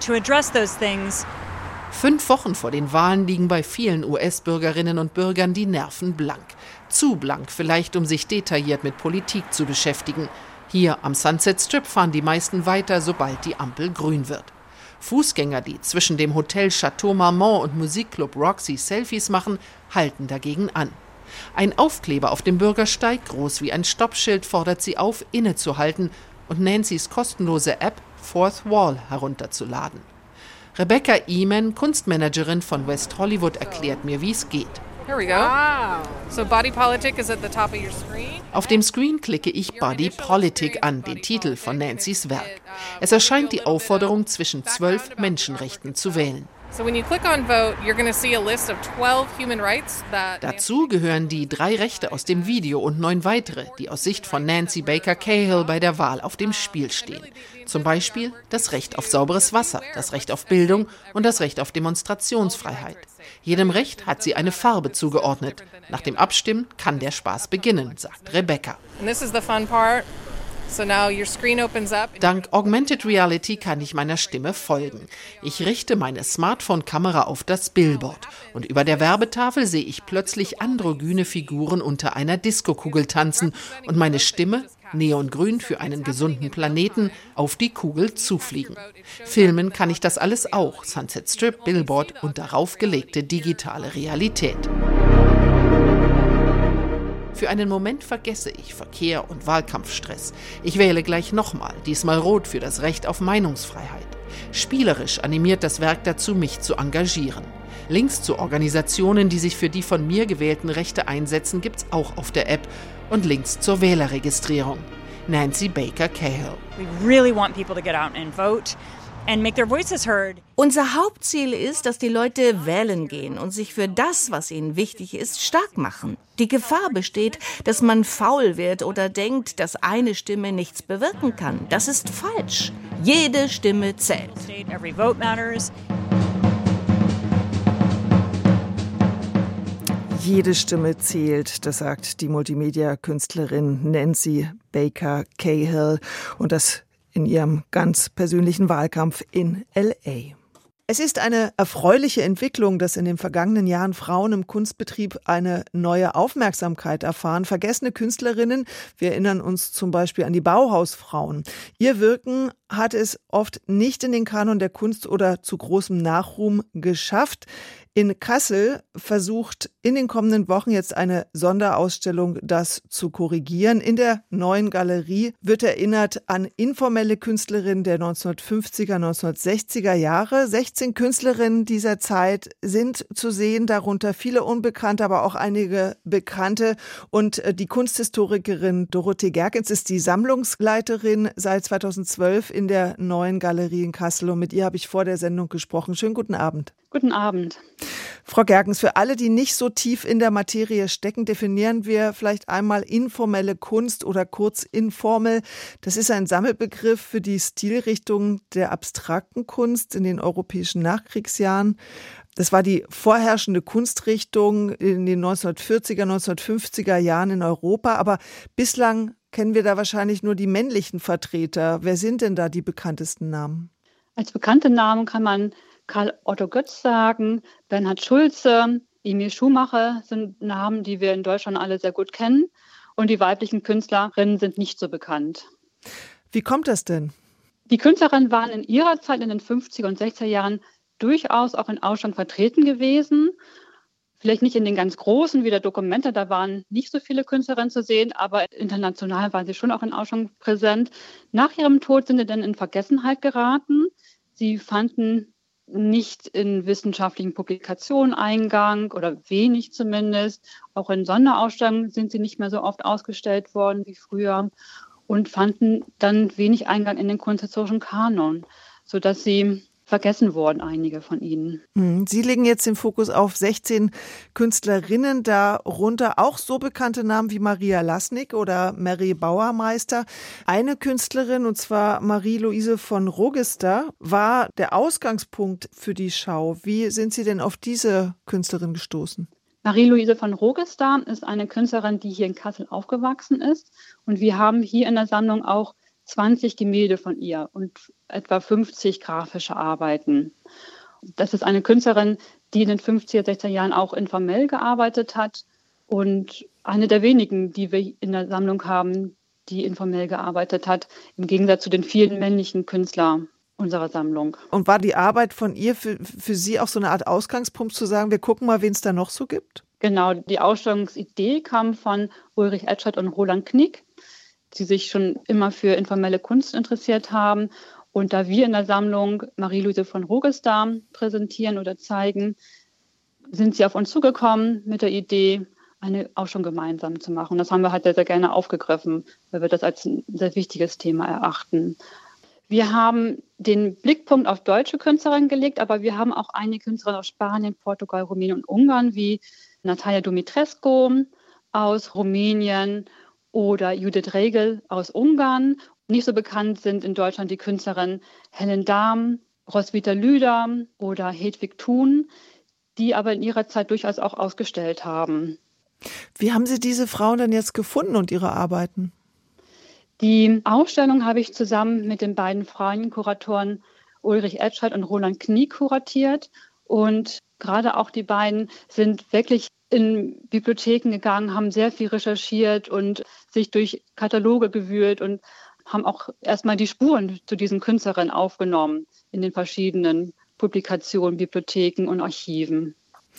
Fünf Wochen vor den Wahlen liegen bei vielen U S-Bürgerinnen und Bürgern die Nerven blank. Zu blank vielleicht, um sich detailliert mit Politik zu beschäftigen. Hier am Sunset Strip fahren die meisten weiter, sobald die Ampel grün wird. Fußgänger, die zwischen dem Hotel Chateau Marmont und Musikclub Roxy Selfies machen, halten dagegen an. Ein Aufkleber auf dem Bürgersteig, groß wie ein Stoppschild, fordert sie auf, innezuhalten und Nancys kostenlose App Fourth Wall herunterzuladen. Rebecca Eman, Kunstmanagerin von West Hollywood, erklärt mir, wie es geht. Here we go. Wow. So Body Politic is at the top of your screen. Auf dem Screen klicke ich Body Politic an, den Titel von Nancys Werk. Es erscheint die Aufforderung, zwischen zwölf Menschenrechten zu wählen. Dazu gehören die drei Rechte aus dem Video und neun weitere, die aus Sicht von Nancy Baker Cahill bei der Wahl auf dem Spiel stehen. Zum Beispiel das Recht auf sauberes Wasser, das Recht auf Bildung und das Recht auf Demonstrationsfreiheit. Jedem Recht hat sie eine Farbe zugeordnet. Nach dem Abstimmen kann der Spaß beginnen, sagt Rebecca. So now your screen opens up. Dank Augmented Reality kann ich meiner Stimme folgen. Ich richte meine Smartphone-Kamera auf das Billboard und über der Werbetafel sehe ich plötzlich androgyne Figuren unter einer Diskokugel tanzen und meine Stimme, neongrün für einen gesunden Planeten, auf die Kugel zufliegen. Filmen kann ich das alles auch, Sunset Strip, Billboard und darauf gelegte digitale Realität. Für einen Moment vergesse ich Verkehr und Wahlkampfstress. Ich wähle gleich nochmal, diesmal rot für das Recht auf Meinungsfreiheit. Spielerisch animiert das Werk dazu, mich zu engagieren. Links zu Organisationen, die sich für die von mir gewählten Rechte einsetzen, gibt's auch auf der App. Und Links zur Wählerregistrierung. Nancy Baker Cahill. We really want people to get out and vote. And make their voices heard. Unser Hauptziel ist, dass die Leute wählen gehen und sich für das, was ihnen wichtig ist, stark machen. Die Gefahr besteht, dass man faul wird oder denkt, dass eine Stimme nichts bewirken kann. Das ist falsch. Jede Stimme zählt. Every vote matters. Jede Stimme zählt, das sagt die Multimedia-Künstlerin Nancy Baker Cahill. Und das in ihrem ganz persönlichen Wahlkampf in L A. Es ist eine erfreuliche Entwicklung, dass in den vergangenen Jahren Frauen im Kunstbetrieb eine neue Aufmerksamkeit erfahren. Vergessene Künstlerinnen, wir erinnern uns zum Beispiel an die Bauhausfrauen. Ihr Wirken hat es oft nicht in den Kanon der Kunst oder zu großem Nachruhm geschafft. In Kassel versucht in den kommenden Wochen jetzt eine Sonderausstellung, das zu korrigieren. In der neuen Galerie wird erinnert an informelle Künstlerinnen der neunzehnhundertfünfziger, neunzehnhundertsechziger Jahre. sechzehn Künstlerinnen dieser Zeit sind zu sehen, darunter viele Unbekannte, aber auch einige Bekannte. Und die Kunsthistorikerin Dorothee Gerkens ist die Sammlungsleiterin seit zweitausendzwölf in der neuen Galerie in Kassel. Und mit ihr habe ich vor der Sendung gesprochen. Schönen guten Abend. Guten Abend. Frau Gerkens, für alle, die nicht so tief in der Materie stecken, definieren wir vielleicht einmal informelle Kunst oder kurz Informel. Das ist ein Sammelbegriff für die Stilrichtung der abstrakten Kunst in den europäischen Nachkriegsjahren. Das war die vorherrschende Kunstrichtung in den neunzehnhundertvierziger, neunzehnhundertfünfziger Jahren in Europa. Aber bislang kennen wir da wahrscheinlich nur die männlichen Vertreter. Wer sind denn da die bekanntesten Namen? Als bekannte Namen kann man Karl Otto Götz sagen, Bernhard Schulze, Emil Schumacher sind Namen, die wir in Deutschland alle sehr gut kennen. Und die weiblichen Künstlerinnen sind nicht so bekannt. Wie kommt das denn? Die Künstlerinnen waren in ihrer Zeit in den fünfziger und sechziger Jahren durchaus auch in Ausstellungen vertreten gewesen. Vielleicht nicht in den ganz großen wie der Documenta, da waren nicht so viele Künstlerinnen zu sehen, aber international waren sie schon auch in Ausstellungen präsent. Nach ihrem Tod sind sie dann in Vergessenheit geraten. Sie fanden nicht in wissenschaftlichen Publikationen Eingang oder wenig zumindest. Auch in Sonderausstellungen sind sie nicht mehr so oft ausgestellt worden wie früher und fanden dann wenig Eingang in den kunsthistorischen Kanon, sodass sie vergessen wurden, einige von ihnen. Sie legen jetzt den Fokus auf sechzehn Künstlerinnen, darunter auch so bekannte Namen wie Maria Lassnig oder Mary Bauermeister. Eine Künstlerin, und zwar Marie-Louise von Rogester, war der Ausgangspunkt für die Schau. Wie sind Sie denn auf diese Künstlerin gestoßen? Marie-Louise von Rogester ist eine Künstlerin, die hier in Kassel aufgewachsen ist. Und wir haben hier in der Sammlung auch zwanzig Gemälde von ihr und etwa fünfzig grafische Arbeiten. Das ist eine Künstlerin, die in den fünfziger, sechziger Jahren auch informell gearbeitet hat und eine der wenigen, die wir in der Sammlung haben, die informell gearbeitet hat, im Gegensatz zu den vielen männlichen Künstlern unserer Sammlung. Und war die Arbeit von ihr für, für Sie auch so eine Art Ausgangspunkt zu sagen, wir gucken mal, wen es da noch so gibt? Genau, die Ausstellungsidee kam von Ulrich Etschert und Roland Knick, die sich schon immer für informelle Kunst interessiert haben. Und da wir in der Sammlung Marie-Louise von Rogester präsentieren oder zeigen, sind sie auf uns zugekommen mit der Idee, eine Ausstellung gemeinsam zu machen. Und das haben wir halt sehr, sehr gerne aufgegriffen, weil wir das als ein sehr wichtiges Thema erachten. Wir haben den Blickpunkt auf deutsche Künstlerinnen gelegt, aber wir haben auch einige Künstlerinnen aus Spanien, Portugal, Rumänien und Ungarn, wie Natalia Dumitrescu aus Rumänien oder Judith Regel aus Ungarn. Nicht so bekannt sind in Deutschland die Künstlerinnen Helen Dahm, Roswitha Lüder oder Hedwig Thun, die aber in ihrer Zeit durchaus auch ausgestellt haben. Wie haben Sie diese Frauen denn jetzt gefunden und ihre Arbeiten? Die Ausstellung habe ich zusammen mit den beiden Frauenkuratoren Ulrich Etschert und Roland Knick kuratiert. Und gerade auch die beiden sind wirklich in Bibliotheken gegangen, haben sehr viel recherchiert und sich durch Kataloge gewühlt und haben auch erstmal die Spuren zu diesen Künstlerinnen aufgenommen in den verschiedenen Publikationen, Bibliotheken und Archiven.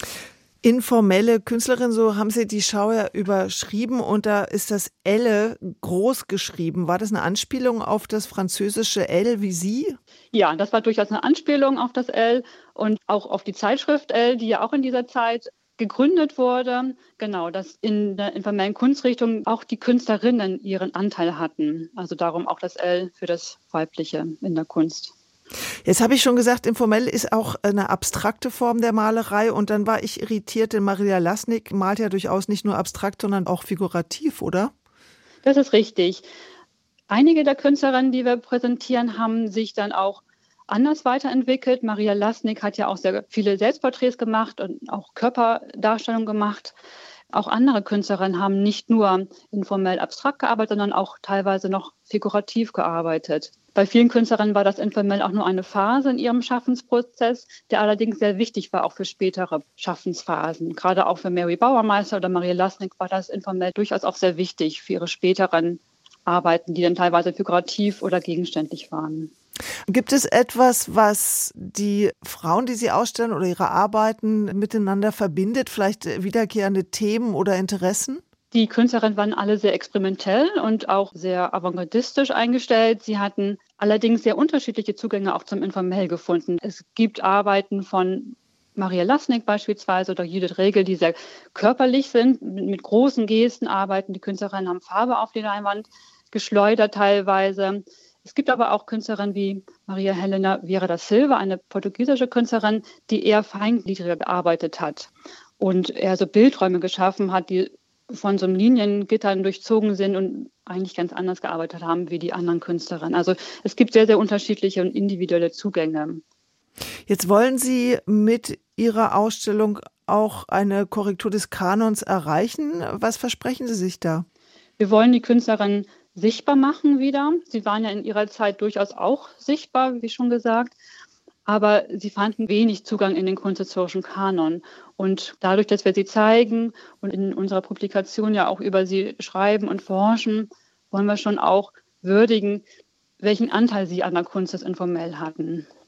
Informelle Künstlerin, so haben Sie die Schau ja überschrieben und da ist das Elle groß geschrieben. War das eine Anspielung auf das französische Elle wie Sie? Ja, das war durchaus eine Anspielung auf das Elle und auch auf die Zeitschrift Elle, die ja auch in dieser Zeit gegründet wurde. Genau, dass in der informellen Kunstrichtung auch die Künstlerinnen ihren Anteil hatten. Also darum auch das Elle für das Weibliche in der Kunst. Jetzt habe ich schon gesagt, informell ist auch eine abstrakte Form der Malerei und dann war ich irritiert, denn Maria Lassnig malt ja durchaus nicht nur abstrakt, sondern auch figurativ, oder? Das ist richtig. Einige der Künstlerinnen, die wir präsentieren, haben sich dann auch anders weiterentwickelt. Maria Lassnig hat ja auch sehr viele Selbstporträts gemacht und auch Körperdarstellungen gemacht. Auch andere Künstlerinnen haben nicht nur informell abstrakt gearbeitet, sondern auch teilweise noch figurativ gearbeitet. Bei vielen Künstlerinnen war das informell auch nur eine Phase in ihrem Schaffensprozess, der allerdings sehr wichtig war, auch für spätere Schaffensphasen. Gerade auch für Mary Bauermeister oder Maria Lassnig war das informell durchaus auch sehr wichtig für ihre späteren Arbeiten, die dann teilweise figurativ oder gegenständlich waren. Gibt es etwas, was die Frauen, die Sie ausstellen oder ihre Arbeiten miteinander verbindet? Vielleicht wiederkehrende Themen oder Interessen? Die Künstlerinnen waren alle sehr experimentell und auch sehr avantgardistisch eingestellt. Sie hatten allerdings sehr unterschiedliche Zugänge auch zum Informell gefunden. Es gibt Arbeiten von Maria Lassnig beispielsweise oder Judith Regel, die sehr körperlich sind, mit großen Gesten arbeiten. Die Künstlerinnen haben Farbe auf die Leinwand geschleudert teilweise. Es gibt aber auch Künstlerinnen wie Maria Helena Vieira da Silva, eine portugiesische Künstlerin, die eher feingliedriger gearbeitet hat und eher so Bildräume geschaffen hat, die von so Liniengittern durchzogen sind und eigentlich ganz anders gearbeitet haben wie die anderen Künstlerinnen. Also es gibt sehr, sehr unterschiedliche und individuelle Zugänge. Jetzt wollen Sie mit Ihrer Ausstellung auch eine Korrektur des Kanons erreichen. Was versprechen Sie sich da? Wir wollen die Künstlerinnen sichtbar machen wieder. Sie waren ja in ihrer Zeit durchaus auch sichtbar, wie schon gesagt. Aber sie fanden wenig Zugang in den kunsthistorischen Kanon. Und dadurch, dass wir sie zeigen und in unserer Publikation ja auch über sie schreiben und forschen, wollen wir schon auch würdigen, welchen Anteil sie an der Kunst des Informell hatten.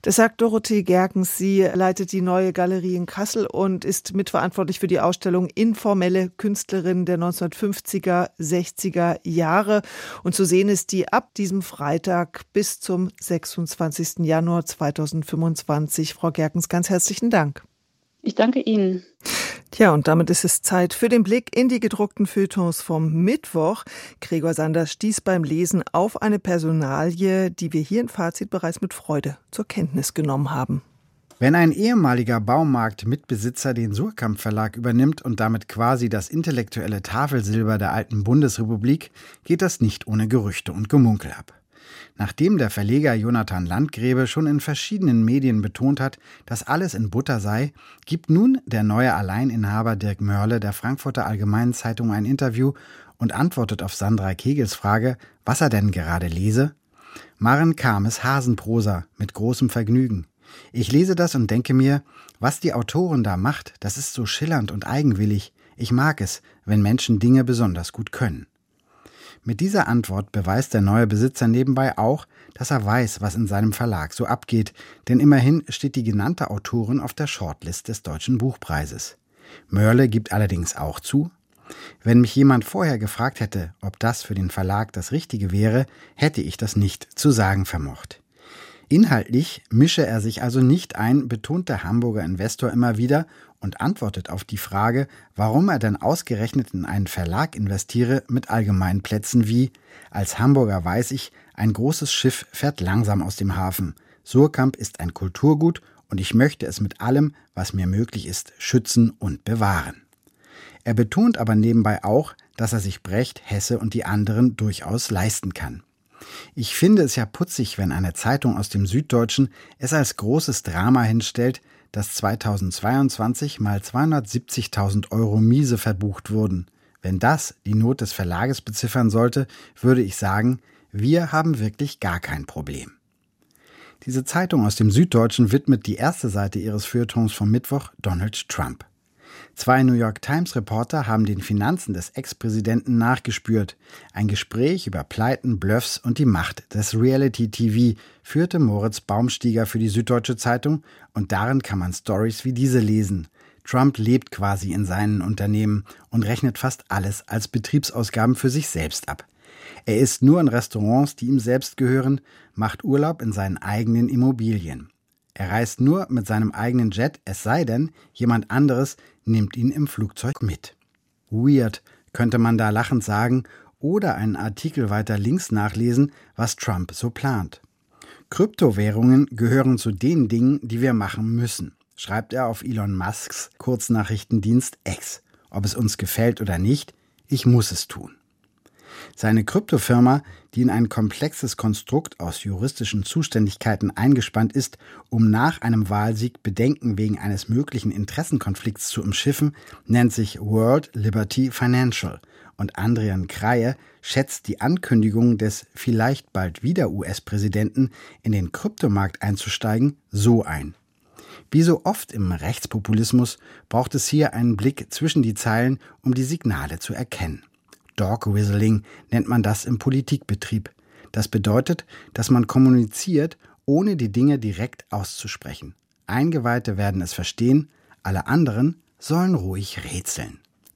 Das sagt Dorothee Gerkens. Sie leitet die Neue Galerie in Kassel und ist mitverantwortlich für die Ausstellung Informelle Künstlerinnen der neunzehnhundertfünfziger, sechziger Jahre. Und zu sehen ist die ab diesem Freitag bis zum sechsundzwanzigsten Januar zweitausendfünfundzwanzig. Frau Gerkens, ganz herzlichen Dank. Ich danke Ihnen. Tja, und damit ist es Zeit für den Blick in die gedruckten Feuilletons vom Mittwoch. Gregor Sander stieß beim Lesen auf eine Personalie, die wir hier im Fazit bereits mit Freude zur Kenntnis genommen haben. Wenn ein ehemaliger Baumarkt-Mitbesitzer den Suhrkamp-Verlag übernimmt und damit quasi das intellektuelle Tafelsilber der alten Bundesrepublik, geht das nicht ohne Gerüchte und Gemunkel ab. Nachdem der Verleger Jonathan Landgrebe schon in verschiedenen Medien betont hat, dass alles in Butter sei, gibt nun der neue Alleininhaber Dirk Mörle der Frankfurter Allgemeinen Zeitung ein Interview und antwortet auf Sandra Kegels Frage, was er denn gerade lese. Maren Kames Hasenprosa mit großem Vergnügen. Ich lese das und denke mir, was die Autorin da macht, das ist so schillernd und eigenwillig. Ich mag es, wenn Menschen Dinge besonders gut können. Mit dieser Antwort beweist der neue Besitzer nebenbei auch, dass er weiß, was in seinem Verlag so abgeht, denn immerhin steht die genannte Autorin auf der Shortlist des Deutschen Buchpreises. Mörle gibt allerdings auch zu: Wenn mich jemand vorher gefragt hätte, ob das für den Verlag das Richtige wäre, hätte ich das nicht zu sagen vermocht. Inhaltlich mische er sich also nicht ein, betont der Hamburger Investor immer wieder und antwortet auf die Frage, warum er denn ausgerechnet in einen Verlag investiere, mit allgemeinen Plätzen wie: Als Hamburger weiß ich, ein großes Schiff fährt langsam aus dem Hafen. Suhrkamp ist ein Kulturgut und ich möchte es mit allem, was mir möglich ist, schützen und bewahren. Er betont aber nebenbei auch, dass er sich Brecht, Hesse und die anderen durchaus leisten kann. Ich finde es ja putzig, wenn eine Zeitung aus dem Süddeutschen es als großes Drama hinstellt, dass zweitausendzweiundzwanzig mal zweihundertsiebzigtausend Euro Miese verbucht wurden. Wenn das die Not des Verlages beziffern sollte, würde ich sagen, wir haben wirklich gar kein Problem. Diese Zeitung aus dem Süddeutschen widmet die erste Seite ihres Feuilletons vom Mittwoch Donald Trump. Zwei New York Times-Reporter haben den Finanzen des Ex-Präsidenten nachgespürt. Ein Gespräch über Pleiten, Bluffs und die Macht des Reality-T V führte Moritz Baumstieger für die Süddeutsche Zeitung und darin kann man Stories wie diese lesen. Trump lebt quasi in seinen Unternehmen und rechnet fast alles als Betriebsausgaben für sich selbst ab. Er isst nur in Restaurants, die ihm selbst gehören, macht Urlaub in seinen eigenen Immobilien. Er reist nur mit seinem eigenen Jet, es sei denn, jemand anderes nimmt ihn im Flugzeug mit. Weird, könnte man da lachend sagen, oder einen Artikel weiter links nachlesen, was Trump so plant. Kryptowährungen gehören zu den Dingen, die wir machen müssen, schreibt er auf Elon Musks Kurznachrichtendienst X. Ob es uns gefällt oder nicht, ich muss es tun. Seine Kryptofirma, die in ein komplexes Konstrukt aus juristischen Zuständigkeiten eingespannt ist, um nach einem Wahlsieg Bedenken wegen eines möglichen Interessenkonflikts zu umschiffen, nennt sich World Liberty Financial. Und Adrian Kreie schätzt die Ankündigung des vielleicht bald wieder U S-Präsidenten, in den Kryptomarkt einzusteigen, so ein. Wie so oft im Rechtspopulismus braucht es hier einen Blick zwischen die Zeilen, um die Signale zu erkennen. Dog Whistling nennt man das im Politikbetrieb. Das bedeutet, dass man kommuniziert, ohne die Dinge direkt auszusprechen. Eingeweihte werden es verstehen, alle anderen sollen ruhig rätseln.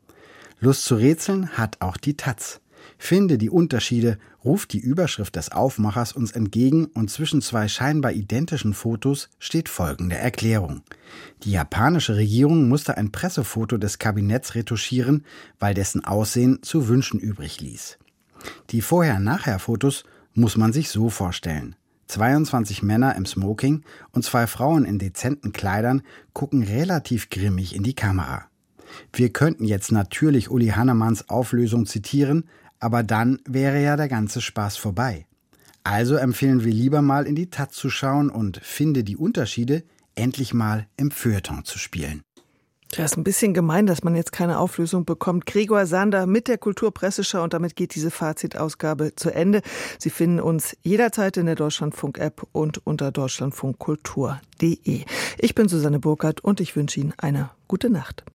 Lust zu rätseln hat auch die Taz. Finde die Unterschiede, ruft die Überschrift des Aufmachers uns entgegen und zwischen zwei scheinbar identischen Fotos steht folgende Erklärung. Die japanische Regierung musste ein Pressefoto des Kabinetts retuschieren, weil dessen Aussehen zu wünschen übrig ließ. Die Vorher-Nachher-Fotos muss man sich so vorstellen. zweiundzwanzig Männer im Smoking und zwei Frauen in dezenten Kleidern gucken relativ grimmig in die Kamera. Wir könnten jetzt natürlich Uli Hannemanns Auflösung zitieren, aber dann wäre ja der ganze Spaß vorbei. Also empfehlen wir lieber mal in die Taz zu schauen und Finde die Unterschiede endlich mal im Feuilleton zu spielen. Das ist ein bisschen gemein, dass man jetzt keine Auflösung bekommt. Gregor Sander mit der Kulturpresseschau und damit geht diese Fazitausgabe zu Ende. Sie finden uns jederzeit in der Deutschlandfunk-App und unter deutschlandfunkkultur punkt de. Ich bin Susanne Burkhardt und ich wünsche Ihnen eine gute Nacht.